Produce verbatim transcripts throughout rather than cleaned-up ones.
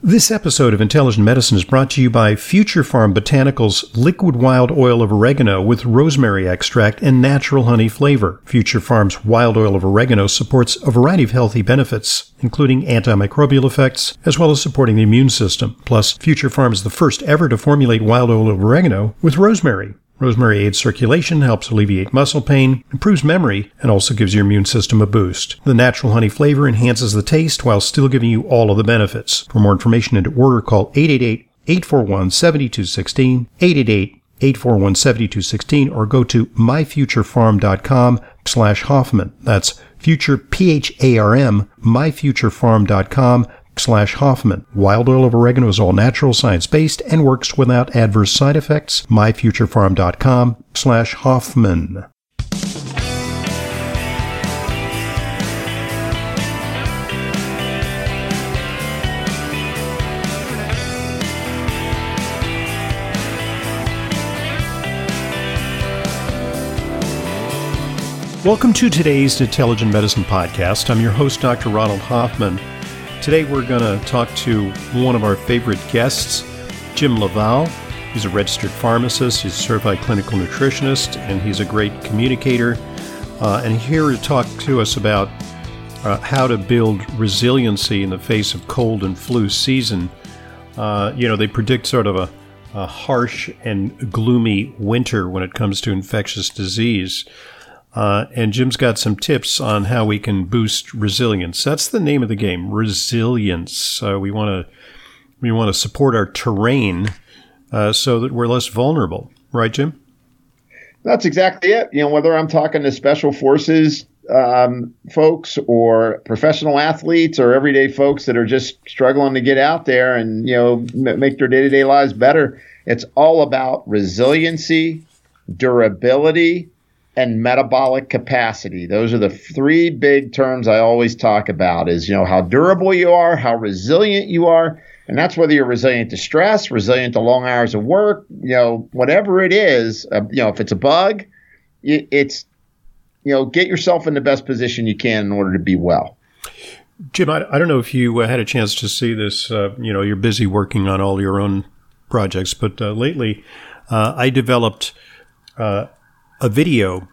This episode of Intelligent Medicine is brought to you by Future Farm Botanicals Liquid Wild Oil of Oregano with rosemary extract and natural honey flavor. Future Farm's Wild Oil of Oregano supports a variety of healthy benefits, including antimicrobial effects, as well as supporting the immune system. Plus, Future Farm is the first ever to formulate wild oil of oregano with rosemary. Rosemary aids circulation, helps alleviate muscle pain, improves memory, and also gives your immune system a boost. The natural honey flavor enhances the taste while still giving you all of the benefits. For more information and to order, call eight eight eight, eight four one, seven two one six, eight eight eight, eight four one, seven two one six, or go to myfuturefarm.com slash Hoffman. That's future, P H A R M, myfuturefarm.com slash Hoffman. Wild oil of oregano is all natural, science-based, and works without adverse side effects. myfuturefarm.com slash Hoffman. Welcome to today's Intelligent Medicine Podcast. I'm your host, Doctor Ronald Hoffman. Today we're going to talk to one of our favorite guests, Jim LaValle. He's a registered pharmacist, he's a certified clinical nutritionist, and he's a great communicator. Uh, and here to talk to us about uh, how to build resiliency in the face of cold and flu season. Uh, you know, they predict sort of a, a harsh and gloomy winter when it comes to infectious disease. Uh, and Jim's got some tips on how we can boost resilience. That's the name of the game, resilience. Uh, we want to we want to support our terrain uh, so that we're less vulnerable, right, Jim? That's exactly it. You know, whether I'm talking to special forces um, folks or professional athletes or everyday folks that are just struggling to get out there and you know m- make their day-to-day lives better, it's all about resiliency, durability, and metabolic capacity. Those are the three big terms I always talk about is, you know, how durable you are, how resilient you are. And that's whether you're resilient to stress, resilient to long hours of work, you know, whatever it is, uh, you know, if it's a bug, it, it's, you know, get yourself in the best position you can in order to be well. Jim, I, I don't know if you uh, had a chance to see this. Uh, you know, you're busy working on all your own projects, but uh, lately uh, I developed uh, a video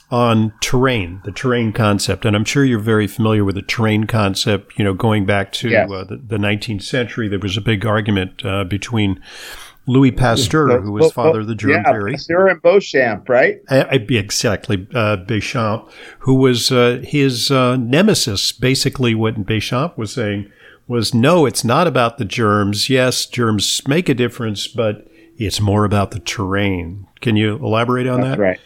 on terrain, the terrain concept. And I'm sure you're very familiar with the terrain concept, you know, going back to yes. uh, the, the nineteenth century. There was a big argument uh, between Louis Pasteur, who was father of the germ yeah, theory. Pasteur and Beauchamp, right? I, I, exactly, uh, Béchamp, who was uh, his uh, nemesis. Basically what Béchamp was saying was, no, it's not about the germs. Yes, germs make a difference, but it's more about the terrain. Can you elaborate on That's that? Right.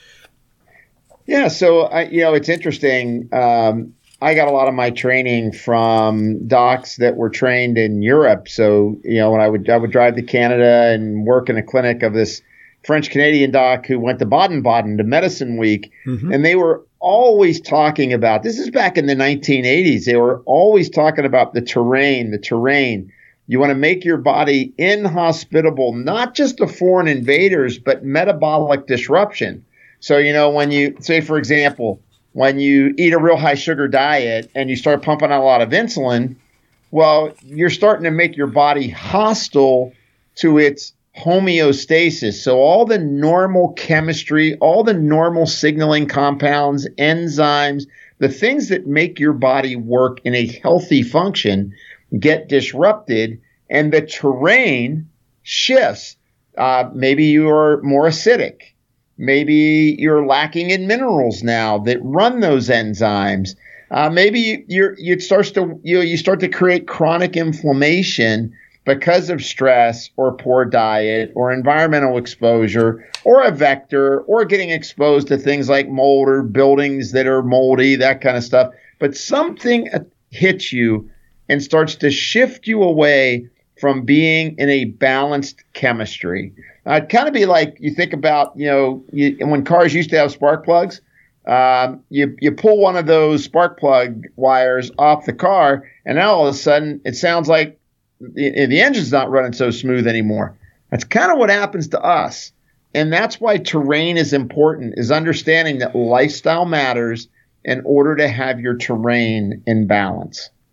Yeah, so I, you know, it's interesting. Um, I got a lot of my training from docs that were trained in Europe. So, you know, when I would I would drive to Canada and work in a clinic of this French Canadian doc who went to Baden-Baden to Medicine Week, mm-hmm. and they were always talking about, this is back in the nineteen eighties, they were always talking about the terrain, the terrain. You want to make your body inhospitable, not just to foreign invaders, but metabolic disruption. So, you know, when you say, for example, when you eat a real high sugar diet and you start pumping out a lot of insulin, well, you're starting to make your body hostile to its homeostasis. So all the normal chemistry, all the normal signaling compounds, enzymes, the things that make your body work in a healthy function get disrupted, and the terrain shifts. Uh, maybe you're more acidic. Maybe you're lacking in minerals now that run those enzymes. Uh, maybe you're, you starts to you you start to create chronic inflammation because of stress or poor diet or environmental exposure or a vector or getting exposed to things like mold or buildings that are moldy, that kind of stuff. But something hits you and starts to shift you away from being in a balanced chemistry. Uh, it'd kind of be like you think about, you know, you, when cars used to have spark plugs, um, you, you pull one of those spark plug wires off the car, and now all of a sudden it sounds like the, the engine's not running so smooth anymore. That's kind of what happens to us. And that's why terrain is important, is understanding that lifestyle matters in order to have your terrain in balance.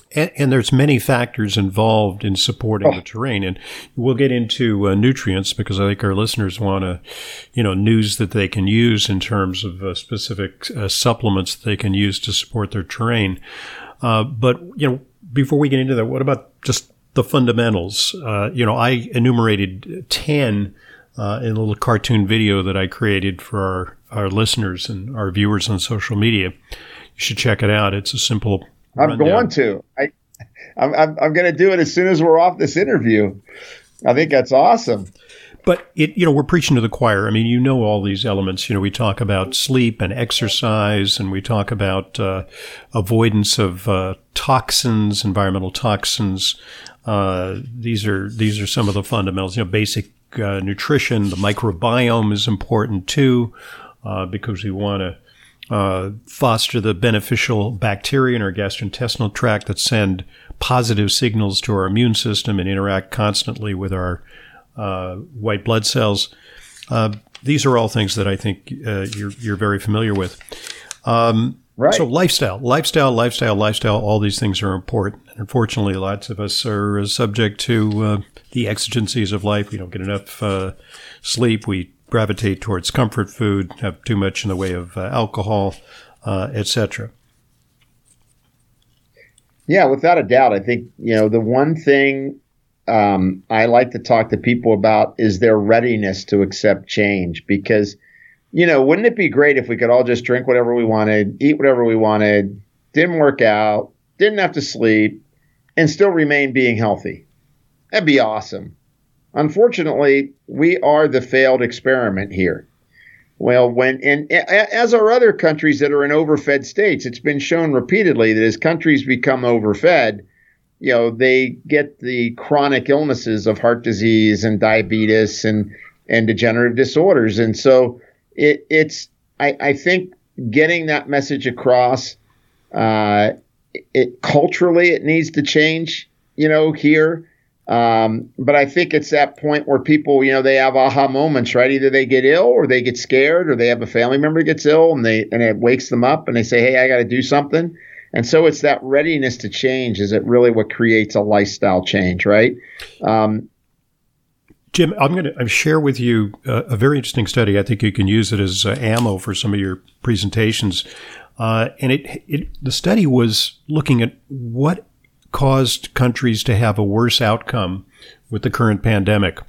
And, and there's many factors involved in supporting Oh. the terrain. And we'll get into uh, nutrients because I think our listeners want to, you know, news that they can use in terms of uh, specific uh, supplements that they can use to support their terrain. Uh, but, you know, before we get into that, what about just the fundamentals? Uh, you know, I enumerated ten uh, in a little cartoon video that I created for our, our listeners and our viewers on social media. You should check it out. It's a simple I'm rundown. going to. I, I'm, I'm, I'm going to do it as soon as we're off this interview. I think that's awesome. But it, you know, we're preaching to the choir. I mean, you know, all these elements. You know, we talk about sleep and exercise, and we talk about uh, avoidance of uh, toxins, environmental toxins. Uh, these are these are some of the fundamentals. You know, basic uh, nutrition. The microbiome is important too, uh, because we want to Uh, foster the beneficial bacteria in our gastrointestinal tract that send positive signals to our immune system and interact constantly with our uh, white blood cells. Uh, these are all things that I think uh, you're, you're very familiar with. Um, Right. So lifestyle, lifestyle, lifestyle, lifestyle, all these things are important. And unfortunately, lots of us are subject to uh, the exigencies of life. We don't get enough uh, sleep. We gravitate towards comfort food, have too much in the way of uh, alcohol, uh, et cetera. Yeah, without a doubt. I think, you know, the one thing um, I like to talk to people about is their readiness to accept change. Because, you know, wouldn't it be great if we could all just drink whatever we wanted, eat whatever we wanted, didn't work out, didn't have to sleep, and still remain being healthy? That'd be awesome. Unfortunately, we are the failed experiment here. Well, when and as are other countries that are in overfed states, it's been shown repeatedly that as countries become overfed, you know, they get the chronic illnesses of heart disease and diabetes and and degenerative disorders. And so it, it's I, I think getting that message across, uh, it culturally it needs to change, you know, here. Um, but I think it's that point where people, you know, they have aha moments, right? Either they get ill or they get scared or they have a family member gets ill and they and it wakes them up and they say, hey, I got to do something. And so it's that readiness to change is it really what creates a lifestyle change, right? Um, Jim, I'm going to share with you uh, a very interesting study. I think you can use it as uh, ammo for some of your presentations. Uh, and it, it the study was looking at what caused countries to have a worse outcome with the current pandemic.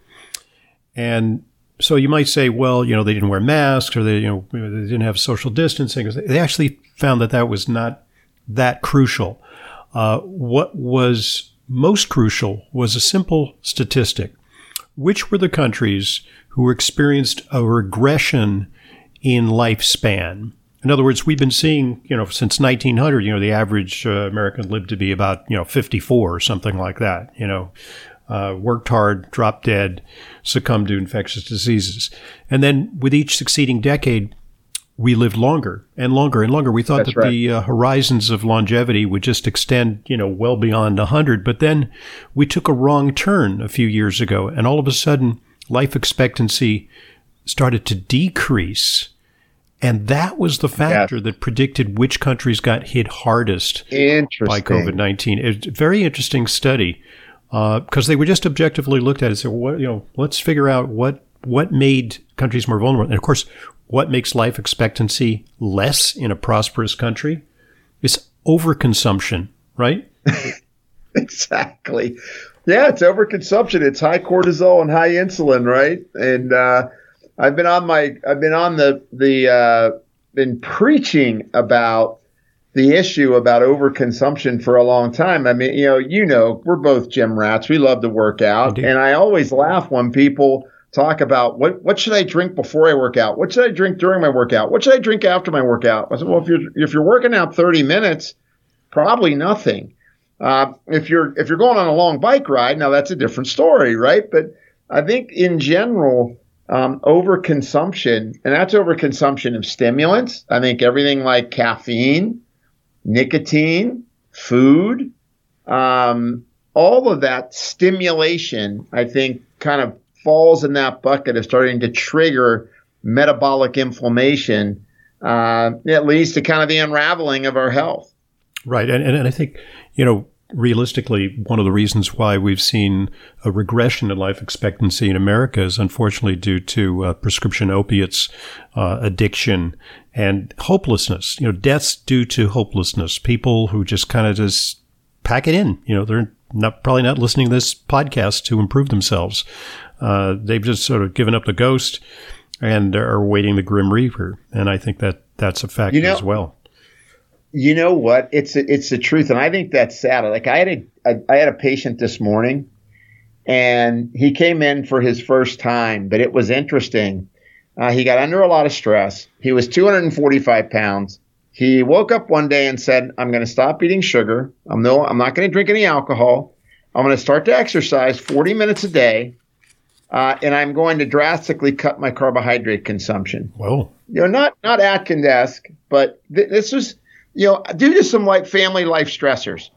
And so you might say, well, you know, they didn't wear masks or they, you know, they didn't have social distancing. They actually found that that was not that crucial. Uh, what was most crucial was a simple statistic. Which were the countries who experienced a regression in lifespan? In other words, we've been seeing, you know, since nineteen hundred, you know, the average uh, American lived to be about, you know, fifty-four or something like that, you know, uh, worked hard, dropped dead, succumbed to infectious diseases. And then with each succeeding decade, we lived longer and longer and longer. We thought That's that right. the uh, horizons of longevity would just extend, you know, well beyond one hundred. But then we took a wrong turn a few years ago, and all of a sudden, life expectancy started to decrease. And that was the factor Yes. that predicted which countries got hit hardest Interesting. by COVID nineteen. It's a very interesting study because uh, they were just objectively looked at and said, well, what, you know, let's figure out what what made countries more vulnerable. And of course, what makes life expectancy less in a prosperous country is overconsumption, right? Exactly. Yeah, it's overconsumption. It's high cortisol and high insulin, right? And uh, I've been on my, I've been on the the, uh, been preaching about the issue about overconsumption for a long time. I mean, you know, you know, we're both gym rats. We love to work out, Indeed. and I always laugh when people talk about what what should I drink before I work out? What should I drink during my workout? What should I drink after my workout? I said, well, if you're if you're working out thirty minutes, probably nothing. Uh, if you're if you're going on a long bike ride, now that's a different story, right? But I think in general, um, overconsumption, and that's overconsumption of stimulants. I think everything like caffeine, nicotine, food, um, all of that stimulation, I think, kind of falls in that bucket of starting to trigger metabolic inflammation. Uh, it leads to kind of the unraveling of our health. Right. And, and, and I think, you know, realistically, one of the reasons why we've seen a regression in life expectancy in America is unfortunately due to uh, prescription opiates, uh, addiction, and hopelessness. You know, deaths due to hopelessness. People who just kind of just pack it in. You know, they're not probably not listening to this podcast to improve themselves. Uh, they've just sort of given up the ghost and are awaiting the Grim Reaper. And I think that that's a factor you know, as well. You know what? It's a, it's the truth, and I think that's sad. Like I had a, a I had a patient this morning, and he came in for his first time, but it was interesting. Uh, he got under a lot of stress. He was two hundred forty-five pounds. He woke up one day and said, "I'm going to stop eating sugar. I'm no, I'm not going to drink any alcohol. I'm going to start to exercise forty minutes a day, uh, and I'm going to drastically cut my carbohydrate consumption." Whoa! You know, not not Atkins-esque, but th- this was. You know, due to some like family life stressors,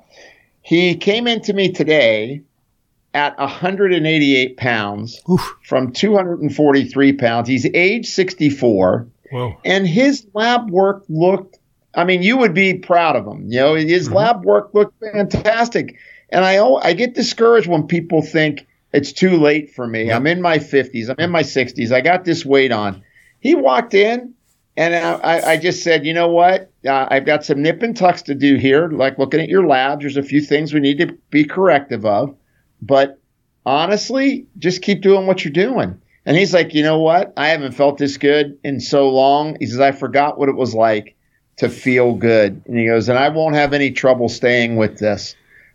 he came into me today at one hundred eighty-eight pounds Oof. From two hundred forty-three pounds. He's age sixty-four. Whoa. And his lab work looked, I mean, you would be proud of him. You know, his mm-hmm. lab work looked fantastic. And I, I get discouraged when people think it's too late for me. Yep. I'm in my fifties. I'm in my sixties. I got this weight on. He walked in. And I, I just said, you know what? Uh, I've got some nip and tucks to do here, like looking at your labs. There's a few things we need to be corrective of. But honestly, just keep doing what you're doing. And he's like, you know what? I haven't felt this good in so long. He says, I forgot what it was like to feel good. And he goes, and I won't have any trouble staying with this.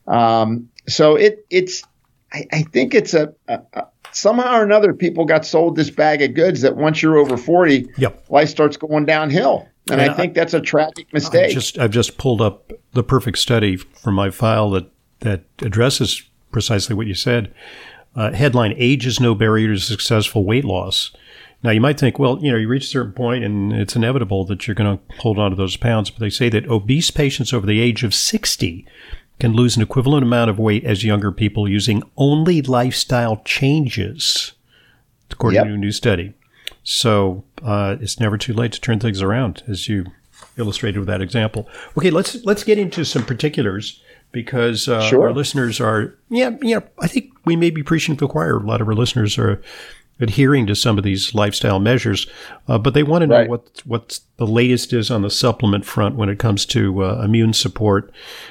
Um, so it it's I, I think it's a, a, a somehow or another, people got sold this bag of goods that once you're over forty, yep. life starts going downhill. And, and I think I, that's a tragic mistake. I just, I've just pulled up the perfect study from my file that, that addresses precisely what you said. Uh, headline, Age is no barrier to successful weight loss. Now, you might think, well, you know, you reach a certain point and it's inevitable that you're going to hold on to those pounds. But they say that obese patients over the age of sixty can lose an equivalent amount of weight as younger people using only lifestyle changes, according yep. to a new study. So uh, it's never too late to turn things around, as you illustrated with that example. Okay, let's let's get into some particulars because uh, sure. our listeners are, yeah, yeah. I think we may be preaching to the choir. A lot of our listeners are adhering to some of these lifestyle measures, uh, but they want to know right. what what the latest is on the supplement front when it comes to uh, immune support.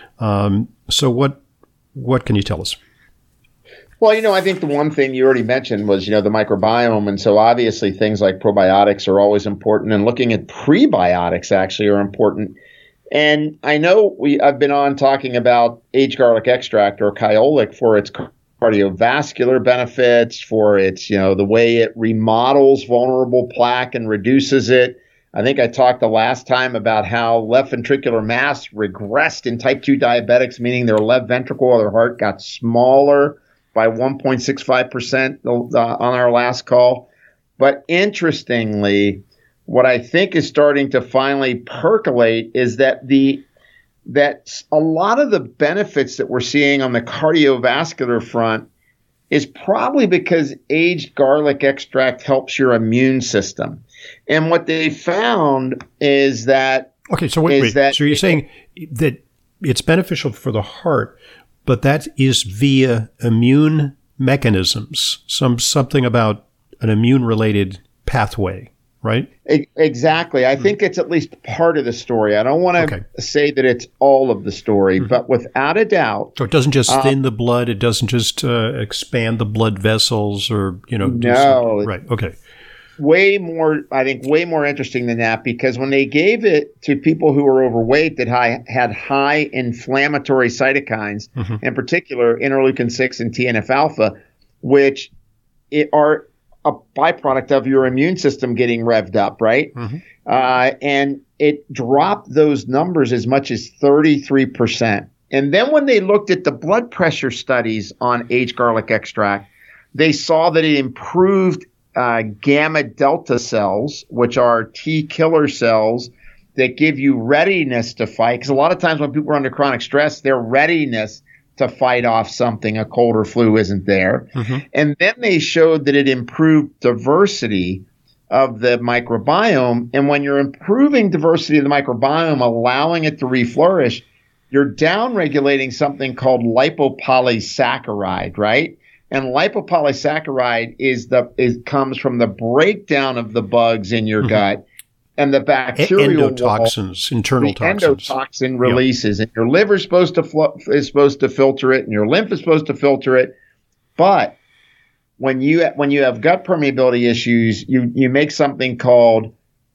Um, so what, what can you tell us? Well, you know, I think the one thing you already mentioned was, you know, the microbiome. And so obviously things like probiotics are always important, and looking at prebiotics actually are important. And I know we, I've been on talking about aged garlic extract, or Kyolic, for its cardiovascular benefits, for its, you know, the way it remodels vulnerable plaque and reduces it. I think I talked the last time about how left ventricular mass regressed in type two diabetics, meaning their left ventricle or their heart got smaller by one point six five percent uh, on our last call. But interestingly, what I think is starting to finally percolate is that the that a lot of the benefits that we're seeing on the cardiovascular front is probably because aged garlic extract helps your immune system. And what they found is that okay. So wait, wait. That, so you're saying that it's beneficial for the heart, but that is via immune mechanisms. Some something about an immune-related pathway, right? Exactly. I think it's at least part of the story. I don't want to okay. say that it's all of the story, mm-hmm. but without a doubt. So it doesn't just thin um, the blood. It doesn't just uh, expand the blood vessels, or you know. Do no. something. Right. Okay. Way more, I think, way more interesting than that, because when they gave it to people who were overweight that high, had high inflammatory cytokines, mm-hmm. in particular interleukin six and T N F alpha, which it are a byproduct of your immune system getting revved up, right? Mm-hmm. Uh, and it dropped those numbers as much as thirty-three percent. And then when they looked at the blood pressure studies on aged garlic extract, they saw that it improved Uh, gamma delta cells, which are T killer cells that give you readiness to fight. Because a lot of times when people are under chronic stress, their readiness to fight off something, a cold or flu, isn't there. Mm-hmm. And then they showed that it improved diversity of the microbiome. And when you're improving diversity of the microbiome, allowing it to reflourish, you're down-regulating something called lipopolysaccharide, right? And lipopolysaccharide is the is comes from the breakdown of the bugs in your mm-hmm. gut, and the bacterial endotoxins, wall, internal the toxins. endotoxin releases, yep. and your liver's supposed to fl- is supposed to filter it, and your lymph is supposed to filter it. But when you when you have gut permeability issues, you you make something called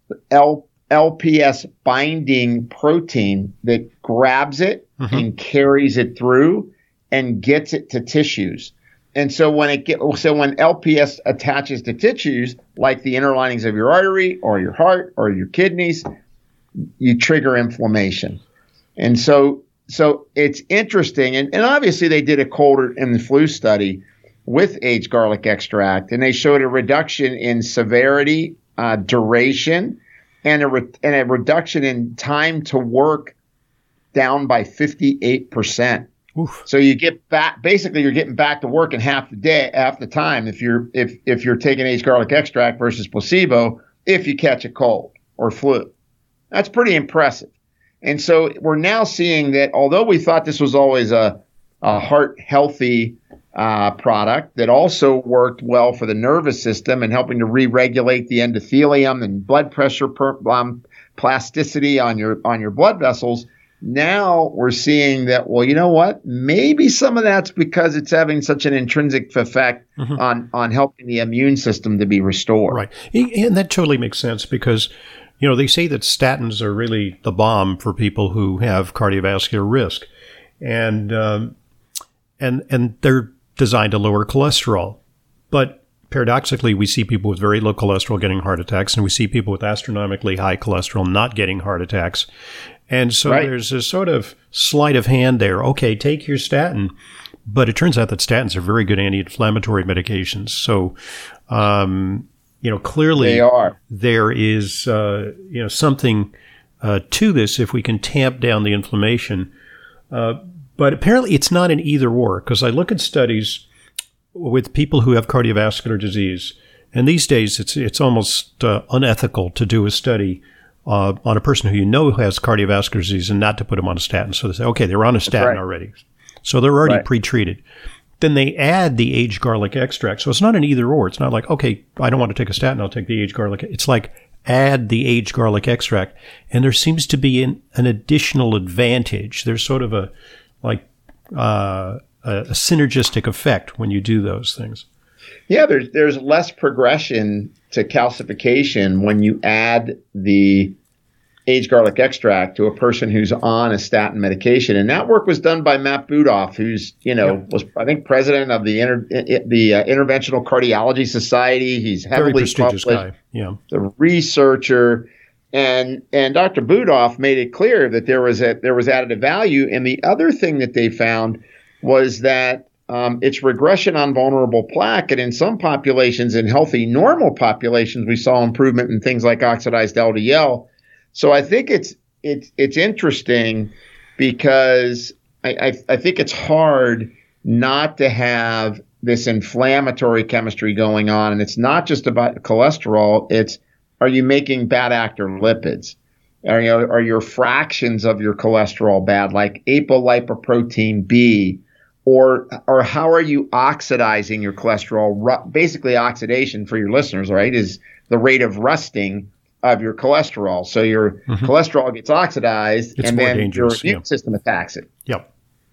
L, LPS binding protein that grabs it mm-hmm. and carries it through and gets it to tissues. And so when it get so when L P S attaches to tissues like the inner linings of your artery or your heart or your kidneys, you trigger inflammation. And so so it's interesting. And, and obviously they did a cold and flu study with aged garlic extract, and they showed a reduction in severity, uh, duration, and a re- and a reduction in time to work down by fifty-eight percent. Oof. So you get back, basically you're getting back to work in half the day, half the time if you're if if you're taking aged garlic extract versus placebo if you catch a cold or flu. That's pretty impressive. And so we're now seeing that although we thought this was always a, a heart healthy uh, product that also worked well for the nervous system and helping to re-regulate the endothelium and blood pressure per, um, plasticity on your on your blood vessels, now we're seeing that, well, you know what? Maybe some of that's because it's having such an intrinsic effect mm-hmm. on, on helping the immune system to be restored. Right. And that totally makes sense because, you know, they say that statins are really the bomb for people who have cardiovascular risk. And, um, and, and they're designed to lower cholesterol. But paradoxically, we see people with very low cholesterol getting heart attacks, and we see people with astronomically high cholesterol not getting heart attacks. And so right. there's a sort of sleight of hand there. Okay, take your statin. But it turns out that statins are very good anti-inflammatory medications. So, um, you know, clearly they are. there is, uh, you know, something uh, to this if we can tamp down the inflammation. Uh, but apparently it's not an either or, because I look at studies with people who have cardiovascular disease. And these days it's, it's almost uh, unethical to do a study Uh, on a person who you know has cardiovascular disease and not to put them on a statin. So they say, okay, they're on a statin right. already. So they're already right. pre-treated. Then they add the aged garlic extract. So it's not an either or. It's not like, okay, I don't want to take a statin, I'll take the aged garlic. It's like add the aged garlic extract. And there seems to be an, an additional advantage. There's sort of a, like, uh, a, a synergistic effect when you do those things. Yeah, there's there's less progression to calcification when you add the aged garlic extract to a person who's on a statin medication. And that work was done by Matt Budoff, who's, you know, yep. was, I think, president of the inter, the uh, Interventional Cardiology Society. He's heavily Very prestigious guy. Yeah. The researcher. And and Doctor Budoff made it clear that there was a, there was additive value. And the other thing that they found was that Um, it's regression on vulnerable plaque. And in some populations, in healthy, normal populations, we saw improvement in things like oxidized L D L. So I think it's it's it's interesting because I, I, I think it's hard not to have this inflammatory chemistry going on. And it's not just about cholesterol. It's, are you making bad actor lipids? Are, you know, are your fractions of your cholesterol bad, like apolipoprotein B? Or or how are you oxidizing your cholesterol? Ru- basically, oxidation, for your listeners, right, is the rate of rusting of your cholesterol. So your mm-hmm. cholesterol gets oxidized, it's and then your immune yeah. system attacks it. Yep.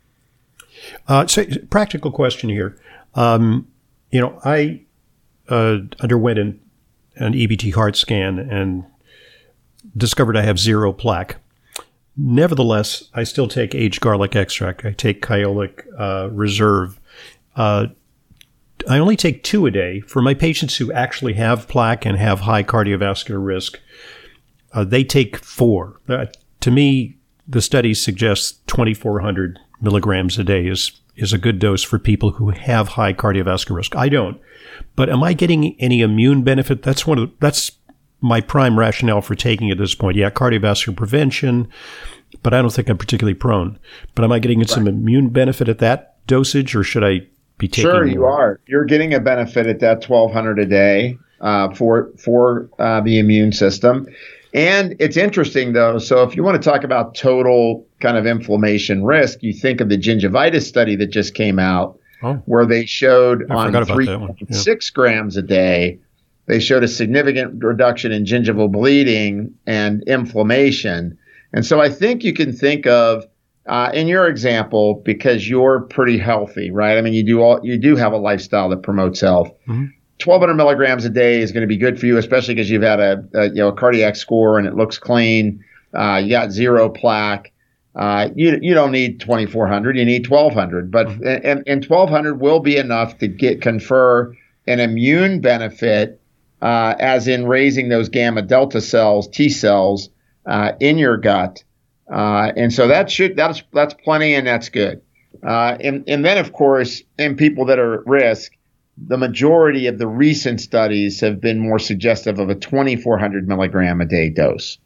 Uh, so, practical question here. Um, you know, I uh, underwent an, an E B T heart scan and discovered I have zero plaque. Nevertheless, I still take aged garlic extract. I take Kyolic uh, Reserve. Uh, I only take two a day. For my patients who actually have plaque and have high cardiovascular risk, uh, they take four. Uh, to me, the studies suggest twenty-four hundred milligrams a day is, is a good dose for people who have high cardiovascular risk. I don't. But am I getting any immune benefit? That's one of the, that's my prime rationale for taking at this point. Yeah, cardiovascular prevention, but I don't think I'm particularly prone. But am I getting right. some immune benefit at that dosage, or should I be taking Sure, you more? are. You're getting a benefit at that twelve hundred a day uh, for for uh, the immune system. And it's interesting, though. So if you want to talk about total kind of inflammation risk, you think of the gingivitis study that just came out, oh. where they showed I on three point six yeah. grams a day, they showed a significant reduction in gingival bleeding and inflammation. And so I think you can think of, uh, in your example, because you're pretty healthy, right? I mean, you do all, you do have a lifestyle that promotes health. Mm-hmm. twelve hundred milligrams a day is going to be good for you, especially because you've had a, a you know a cardiac score and it looks clean. Uh, you got zero plaque. Uh, you you don't need twenty-four hundred. You need twelve hundred. But mm-hmm. and, and twelve hundred will be enough to get confer an immune benefit, uh, as in raising those gamma delta cells, T cells, uh, in your gut. Uh, and so that should that's that's plenty, and that's good. Uh, and and then of course, in people that are at risk, the majority of the recent studies have been more suggestive of a twenty-four hundred milligram a day dose.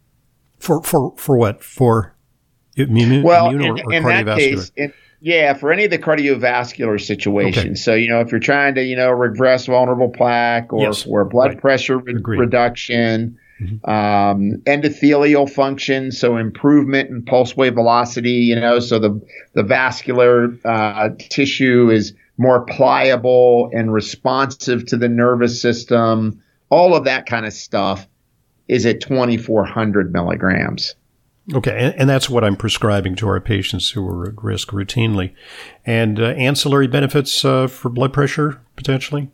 For for for what? For immune, well, immune in, or, or in cardiovascular? That case, in, yeah, for any of the cardiovascular situations. Okay. So, you know, if you're trying to, you know, regress vulnerable plaque, or yes. for blood right. pressure re- reduction, mm-hmm. um, endothelial function, so improvement in pulse wave velocity, you know, so the, the vascular uh, tissue is more pliable and responsive to the nervous system. All of that kind of stuff is at twenty-four hundred milligrams. Okay, and, and that's what I'm prescribing to our patients who are at risk routinely. And uh, ancillary benefits uh, for blood pressure, potentially?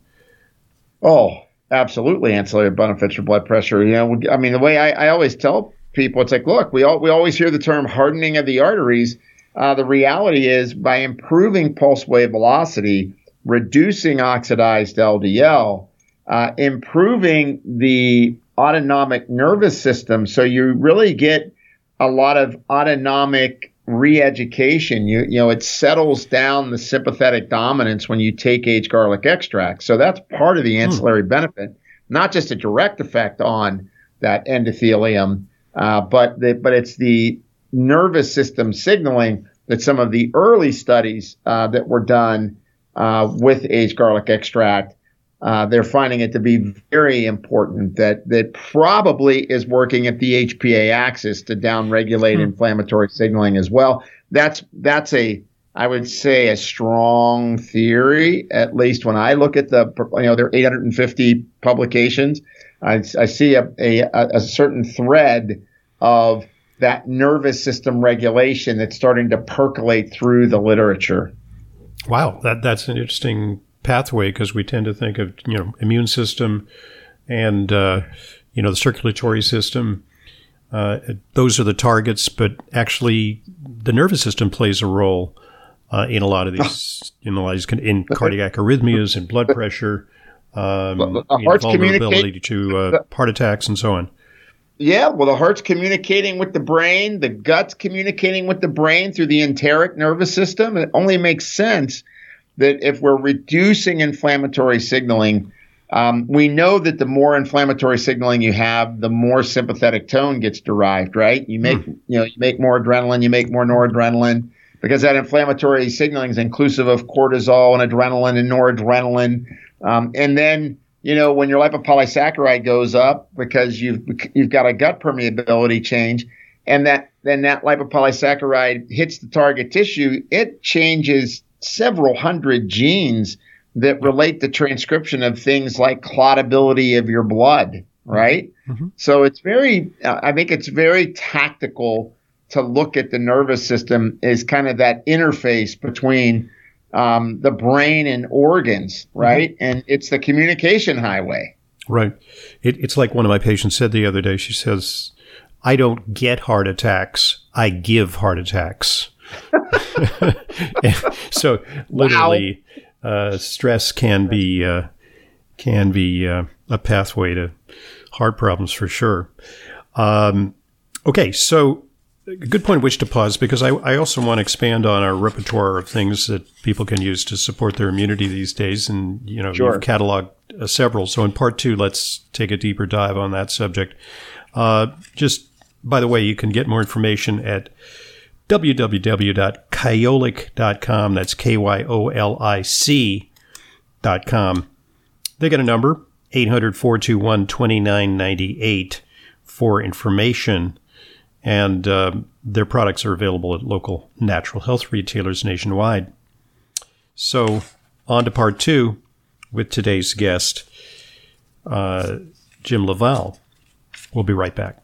Oh, absolutely ancillary benefits for blood pressure. You know, I mean, the way I, I always tell people, it's like, look, we all, we always hear the term hardening of the arteries. Uh, the reality is, by improving pulse wave velocity, reducing oxidized L D L, uh, improving the autonomic nervous system, so you really get a lot of autonomic re-education. You, you know, it settles down the sympathetic dominance when you take aged garlic extract. So that's part of the ancillary hmm. benefit, not just a direct effect on that endothelium, uh, but the, but it's the nervous system signaling that some of the early studies uh, that were done uh, with aged garlic extract, uh, they're finding it to be very important, that that probably is working at the H P A axis to downregulate hmm. inflammatory signaling as well. That's that's a I would say a strong theory, at least when I look at the, you know, there are eight hundred fifty publications. I, I see a, a a certain thread of that nervous system regulation that's starting to percolate through the literature. Wow, that that's an interesting pathway, because we tend to think of, you know, immune system and, uh, you know, the circulatory system. Uh, those are the targets, but actually the nervous system plays a role uh, in a lot of these, in a lot of these, in cardiac arrhythmias and blood pressure, um, the heart's vulnerability to uh, heart attacks and so on. Yeah, well, the heart's communicating with the brain, the gut's communicating with the brain through the enteric nervous system. It only makes sense that if we're reducing inflammatory signaling, um, we know that the more inflammatory signaling you have, the more sympathetic tone gets derived, right? You make, mm. you know, you make more adrenaline, you make more noradrenaline, because that inflammatory signaling is inclusive of cortisol and adrenaline and noradrenaline. Um, and then, you know, when your lipopolysaccharide goes up because you've you've got a gut permeability change, and that then that lipopolysaccharide hits the target tissue, it changes several hundred genes that relate the transcription of things like clotability of your blood, right? Mm-hmm. So it's very, uh, I think it's very tactical to look at the nervous system as kind of that interface between um, the brain and organs, right? Mm-hmm. And it's the communication highway. Right. It, it's like one of my patients said the other day. She says, I don't get heart attacks, I give heart attacks. So literally, wow. uh, stress can be uh, can be uh, a pathway to heart problems for sure. Um, okay, so a good point at which to pause, because I, I also want to expand on our repertoire of things that people can use to support their immunity these days, and you know, sure. You've cataloged uh, several. So in part two, let's take a deeper dive on that subject. Uh, just by the way, you can get more information at w w w dot kyolic dot com. That's K Y O L I C dot com. They got a number, eight hundred, four two one, two nine nine eight for information. And uh, their products are available at local natural health retailers nationwide. So on to part two with today's guest, uh, Jim LaValle. We'll be right back.